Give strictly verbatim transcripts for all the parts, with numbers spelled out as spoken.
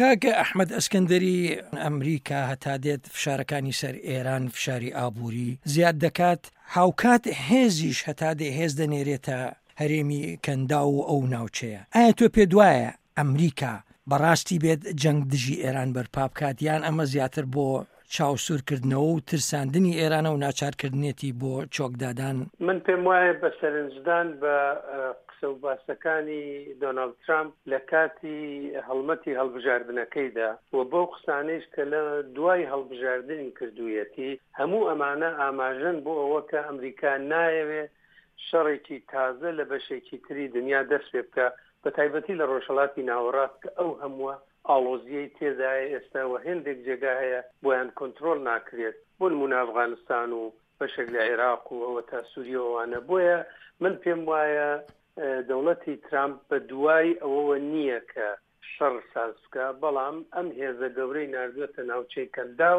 کاکە ئەحمەد ئەسکەندەری ئەمریکا هەتا دێت فشارەکانی سەر ئێران فشاری ئابووری زیاد دەکات هاوکات هێزیش هەتا دێ هێز دەنێرێتە هەرێمی کەندا و ئەو ناوچەیە. ئایا تۆ پێ دوایە ئەمریکا بەڕاستی بێت جەنگ دژی ئێران بەرپا بکات یان ئەمە زیاتر بۆ چاوسورکردنەوە و ترساندنی ئێرانە و ناچارکردنێتی بۆ چۆکدادان؟ من پێم وایە بە سەرنجدان بە قسە و باسەکانی دۆناڵد ترامپ لە کاتی هەڵمەتی هەڵبژاردنەکەیدا و بۆ قسانەیش کە لە دوای هەڵبژاردنی کردوویەتی هەموو ئەمانە ئاماژەن بۆ ئەوە کە ئەمریکا نایەوێ شەڕێکی تازە لە بەشێکی تری دنیا دەست پێ بکە، بە تایبەتی لە ڕۆژهەڵاتی ناوەڕاست کە ئەو هەمووە ئاڵۆزیەی تێدایە ئێستا و هێندێک جێگا هەیە بۆیان کۆنترۆل ناکرێت بۆ نمونە ئەفغانستان و بەشێک لە عێراق و ئەوە تا سووریەوەوانە. بۆیە من پێم وایە دەوڵەتی ترامپ بە دوای ئەوەوە نییە کە شەڕ ساز بکە، بەڵام ئەم هێزە گەورەی ناردوێتە ناوچەی کەندا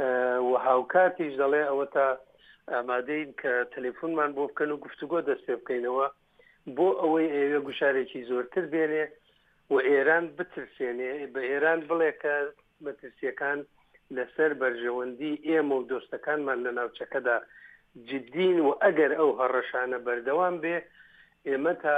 و هاوکاتیش دەڵێ ئەوە تا ئامادەین کە تەلێفۆنمان بۆ بکەن و گفتوگۆ دەست پێ بکەینەوە بۆ ئەوەی ئێوە گوشارێکی زۆرتر بێنێ و ئێران بترسێنێ، بە ئێران بڵێ کە مەترسیەکان لەسەر بەرژەوەندی ئێمە و دۆستەکانمان لە ناوچەکەدا جددین و ئەگەر ئەو هەڕەشانە بەردەوام بێ ئێمە تا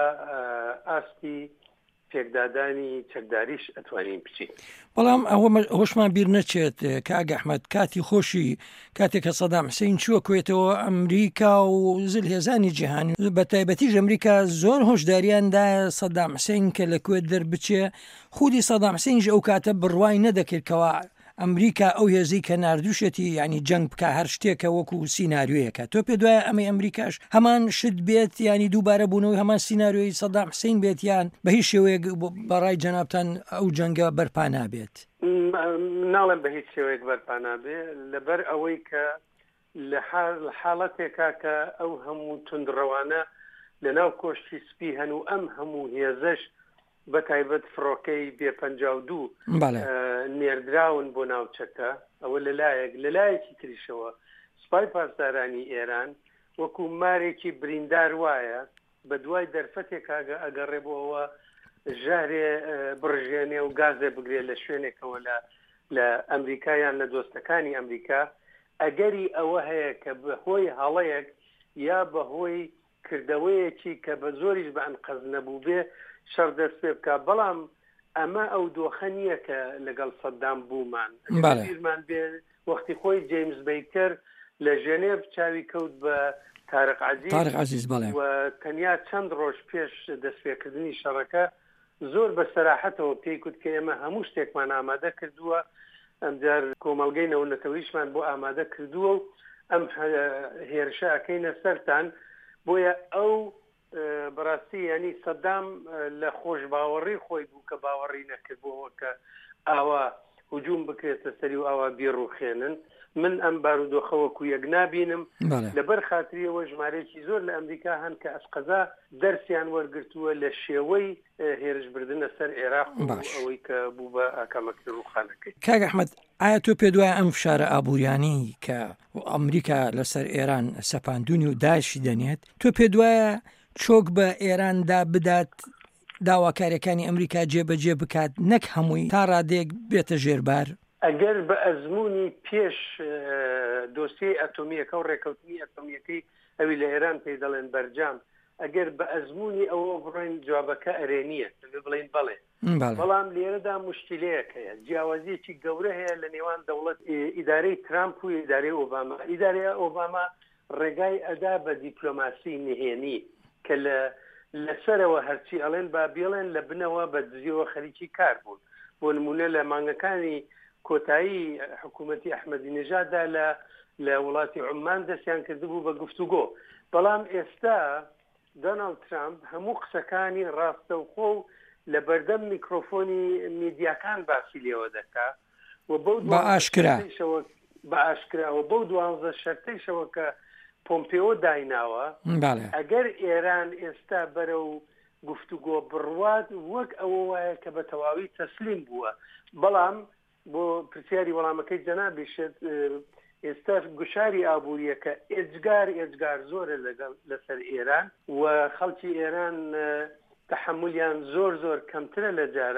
ئاستی پێکدادانی چەکداریش ئەتوانین بچین. بەڵام ئەوە هۆشمان بیر نەچێت کاگە ئەحمەد کاتی خۆشی کاتێک کە سەدام حوسێن چووە کوێتەوە ئەمریکا و زلهێزانی جیهانی بە تایبەتیش ئەمریکا زۆر هۆشداریاندا سەدام حوسێن کە لە کوێت دەربچێ خودی سەدام حوسێنش ئەو کاتە بڕوای نەدەکردکەوە ئەمریکا ئەو هێزی کە ناردووشێتی ینی جەنگ بکە هەر شتێکە وەکو سیناریۆیەکە. تۆ پێ دوایە ئەمەی ئەمریکاش هەمان شت بێت ینی دووبارە بوونەوەی هەمان سیناریۆی سەدام حوسێن بێت یان بە هیچ شێوەیەک بەڕای جەنابتان ئەو جەنگە بەرپا نابێت؟ ناڵێم بە هیچ شێوەیەک بەرپا نابێ لەبەر ئەوەی کە لە حاڵەتێکا کە ئەو هەموو تندڕەوانە لەناو کۆشتی سپی هەن و ئەم هەموو هێزەش بە تایبەت فڕۆکەی بێ پەنجا و دوو نێردراون بۆ ناوچەکە، ئەوە لەلایەک لەلایەکی تریشەوە سوپای پاسدارانی ئێران وەکو مارێکی بریندار وایە بە دوای دەرفەتێک ئەگەڕێ بۆەوە ژارێ بڕژێنێ و گازێ بگرێت لە شوێنێکەوە لە لە ئەمریکایان لە دۆستەکانی ئەمریکا، ئەگەری ئەوە هەیە کە بەهۆی هەڵەیەک یا بەهۆی کردەوەیەکی کە بە زۆریش بە ئەنقەز نەبوو بێ شەڕ دەست پێ بکە. بەڵام ئەمە ئەو دۆخە نییە کە لەگەڵ سەدام بوومان بیرمان بێ وەختی خۆی جیمز بیکەر لە ژێنێڤ چاوی کەوت بە تارق عەزیز و تەنیا چەند ڕۆژ پێش دەستپێکردنی شەڕەکە زۆر بە سەراحەتەوە پێی کوت کە ئێمە هەموو شتێکمان ئامادە کردووە، ئەمجار کۆمەڵگەی نەوەنەتەوەیشمان بۆ ئامادە کردووە و ئەم هێرشە ئەکەینە سەرتان. بۆیە ئەو بەڕاستی ینی سەدام لە خۆش باوەڕی خۆی بوو کە باوەڕی نەکردبووەوە کە ئاوا هجووم بکرێتە سەری و ئاوا بیرڕوخێنن. من ئەم بارودۆخەوەکو یەک نابینم لەبەر خاتریەوە ژمارەیەکی زۆر لە ئەمریکا هەن کە ئەسقەزا دەرسیان وەرگرتووە لە شێوەی هێرشبردنە سەر عێراق و ئەوەی کە بوو بە ئاکامەکردن ڕوخانەکەی. کاک ئەحمەد ئایا تۆ پێ دوایە ئەم فشارە ئابووریانی کە ئەمریکا لەسەر ئێران سەپاندونی و داعشی دەنێت تۆ پێ دوایە چۆک بە ئێراندا بدات داواکاریەکانی ئەمریکا جێبەجێ بکات نەک هەمووی تا ڕادێک بێتە ژێربار؟ ئەگەر بە ئەزمموی پێش دۆسیی ئەتۆمیەکە و ڕێکەوتنی ئەتۆمیەکەی ئەوی لە ئێران پێی دەڵێن بەرجام، ئەگەر بە ئەزمموی ئەوە بڕۆین جوابەکە ئەرێنیە بڵین بڵێ، بەڵام لێرەدا مشکلەیەکەیە جیاوازیەکی گەورە هەیە لە نێوان دەوڵەت ئیدارەی ترامپ و ئیدارەی ئۆباما. ئیدارەی ئۆباما ڕێگای ئەدا بە دیپلۆماسی نهێنی کە لە لەسەرەوە هەرچی ئەڵێن با بێڵێن لە بنەوە بە دزیەوە خەریکی کار بوون. بۆ نمونە لە مانگەکانی کۆتایی حکوومەتی ئەحمەدی نژاددا لە لە وڵاتی عومان دەستیان کردبوو بە گفتوگۆ. بەڵام ئێستا دۆناڵد ترامپ هەموو قسەکانی ڕاستەوخۆ و لە بەردەم میکرۆفۆنی میدیاکان باسی لێوە دەکا و بە ئاشکرا بە ئاشکراوە بەو دوانزە شەرتەیشەوە کە پۆمپێۆ دایناوە ئەگەر ئێران ئێستا بەرە و گفتوگۆ بڕوات وەک ئەوە وایە کە بە تەواوی تەسلیم بووە. بەڵام بۆ پرسیاری وەڵامەکەی جەنابیشت ئێستا گوشاری ئابووریەکە ئێجگار ئێجگار زۆرە لەگەڵ لەسەر ئێران و خەڵکی ئێران تەحملیان زۆر زۆر کەمترە لە جاران.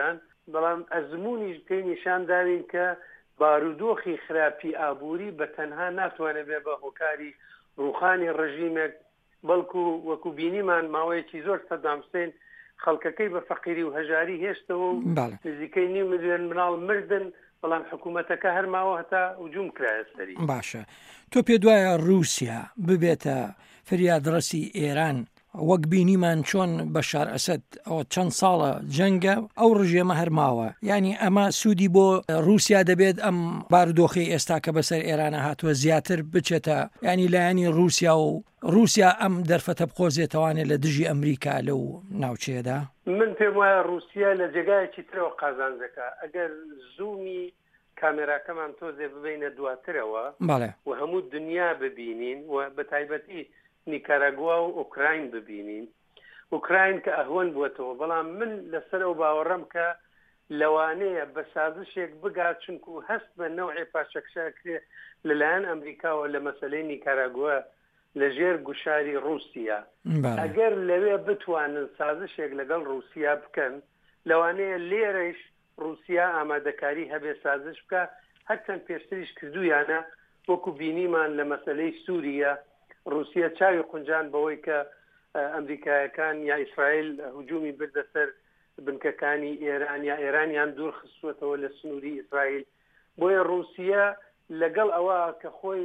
بەڵام ئەزممویش پێی نیشان داوین کە بارودۆخی خراپی ئابووری بە تەنها ناتوانێت بێ بە هۆکاری ڕوخانی ڕژیمێک بەڵکو وەکو بینیمان ماوەیەکی زۆر سەدام حوسێن خەڵکەکەی بە فەقیری و هەژاری هێشتەوە و نزیکەی نیو ملیۆن مناڵ مردن بەڵام حکوومەتەکە هەرماوە هەتا هجووم کرایە سەری. باشە تۆ پێ دوایە رووسیا ببێتە فریادڕەسی ئێران وەک بینیمان چۆن بەشار ئەسەد ئەوە چەند ساڵە جەنگە ئەو ڕژێمە هەرماوە یعنی ئەمە سوودی بۆ رووسیا دەبێت ئەم بارودۆخی ئێستا کە بەسەر ئێرانە هاتووە زیاتر بچێتە ینی لایەنی رووسیا و رووسیا ئەم دەرفەتە بخۆزێتەوانێت لە دژی ئەمریکا لەو ناوچەیەدا. من پێم وایە رووسیا لە جێگایەکی ترەوە قازانجەکە ئەگەر زوومی کامێراکەمان تۆزێ ببینە دواترەوە و هەموو دنیا ببینین و بە تایبەتی نیکاراگوا و ئوکراین ببینین ئوکراین کە ئەهۆن بووەتەوە بەڵام من لەسەر ئەو باوەڕەم کە لەوانەیە بە سازشێک بگات چونکو هەست بە نەوعی پاشەکشاکرێ لەلایەن ئەمریکاوە لە مەسەلەی نیکاراگوا لەژێر گوشاری رووسیا ئەگەر لەوێ بتوانن سازشێک لەگەڵ رووسیا بکەن لەوانەیە لێرەش رووسیا ئامادەکاری هەبێ سازش بکە هەرچەند پێشتریش کردویانە وەکو بینیمان لە مەسەلەی سووریا رووسیا چاوی قونجان بەوەی کە ئەمریکایەکان یا ئیسرائیل هجوومی بردە سەر بنکەکانی ئێران یا ئێرانیان دوور خستوەتەوە لە سنووری ئیسرائیل بۆیە رووسیا لەگەڵ ئەوە کە خۆی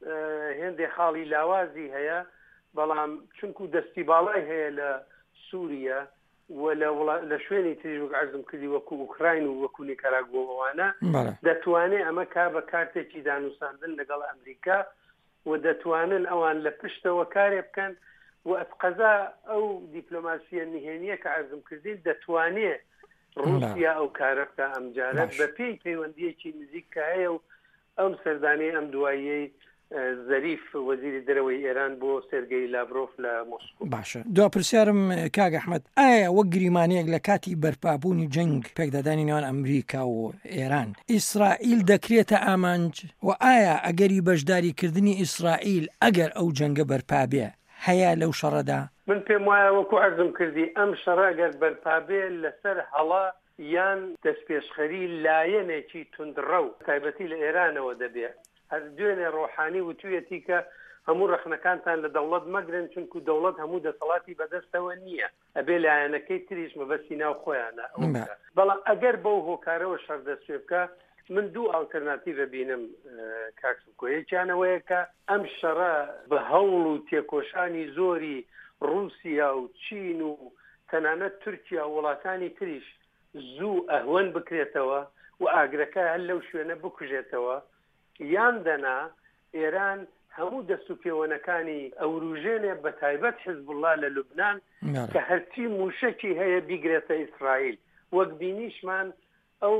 هێندێ خاڵی لاوازی هەیە بەڵام چونکو دەستی باڵای هەیە لە سووریا و لە شوێنی تریژ وەک عەرزم کردی وەکو ئوکراین و وەکو نیکاراگووەوانە دەتوانێت ئەمە کا بە کارتێکی دانووساندن لەگەڵ ئەمریکا و دەتوانن ئەوان لە پشتەوە کارێ بکەن و ئەتقەزا ئەو دیپلۆماسیە نهێنیە کە عەرزم کردین دەتوانێت رووسیا ئەو کارە بکە ئەمجارە بە پێی پەیوەندیەکی نزیک کە هەیە و ئەم سەردانەی ئەم دواییەی زەریف وەزیری دەرەوەی ئێران بۆ سێرگەی لاڤرۆف لە مۆسکۆ. باشە دو پرسیارم کاک ئەحمەد ئایا وەک گریمانەیەک لە کاتی بەرپابوونی جەنگ پێکدادانی نێوان ئەمریکا و ئێران ئیسرائیل دەکرێتە ئامانج و ئایا ئەگەری بەشداریکردنی ئیسرائیل ئەگەر ئەو جەنگە بەرپابێ هەیە لەو شەڕەدا؟ من پێم وایە وەکو عەرزم کردی ئەم شەڕە ئەگەر بەرپابێ لەسەر هەڵا یان دەستپێشخەری لایەنێکی توندڕە و تایبەتی لە ئێرانەوە دەبێت هەر دوێنێ ڕۆحانی وتویەتی کە هەموو ڕەخنەکانتان لە دەوڵەت مەگرن چونکو دەوڵەت هەموو دەسەڵاتی بەدەستەوە نییە ئەبێ لایەنەکەی تریش مەبەستی ناو خۆیانە بەڵام ئەگەر بەو هۆکارەوە شەڕ دەستێ بکە من دوو ئالتەرناتیڤە بینم کاکسکۆ یەکیانەوەیە کە ئەم شەڕە بە هەوڵ و تێکۆشانی زۆری رووسیا و چین و تەنانەت تورکیا و وڵاتانی تریش زوو ئەهوەن بکرێتەوە و ئاگرەکە هەر لەو شوێنە بکوژێتەوە یان دەنا ئێران هەموو دەست و پێوەنەکانی ئەوروژێنێ بە تایبەت حیزبوڵڵا لە لوبنان کە هەرچی موشکی هەیە بیگرێتە ئیسرائیل وەک بینیشمان ئەو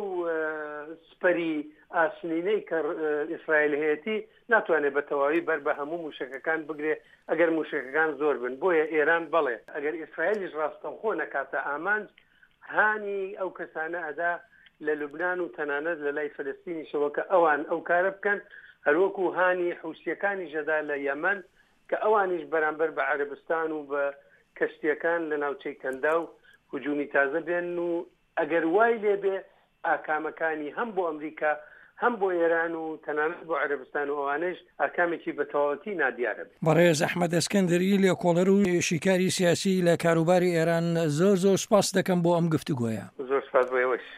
سپەری ئاسنینەی کە ئیسرائیل هەیەتی ناتوانێت بە تەواوی بەر بە هەموو موشکەکان بگرێ ئەگەر موشکەکان زۆر بن بۆیە ئێران بەڵێ ئەگەر ئیسرائیلیش ڕاستەوخۆ نەکاتە ئامانج هانی ئەو کەسانە ئەدا لە لوبنان و تەنانەت لە لای فەلەستینیشەوە کە ئەوان ئەو کارە بکەن هەروەکو هانی حوسیەکانی ژەدا لە یەمەن کە ئەوانیش بەرامبەر بە عەرەبستان و بە کەشتیەکان لە ناوچەی کەندا و هجوومی تازە بێن و ئەگەر وای لێبێ ئاکامەکانی هەم بۆ ئەمریکا هەم بۆ ئێران و تەنانەت بۆ عەرەبستان و ئەوانش ئاکامێکی بە تەواوەتی نادیارە بێت. بەڕێز ئەحمەد ئەسکەندەری لێکۆڵەر و شیکاری سیاسی لە کاروباری ئێران زۆر زۆر سپاس دەکەم بۆ ئەم گفتوگۆیە. زۆر سپاس بۆ ئێوەش.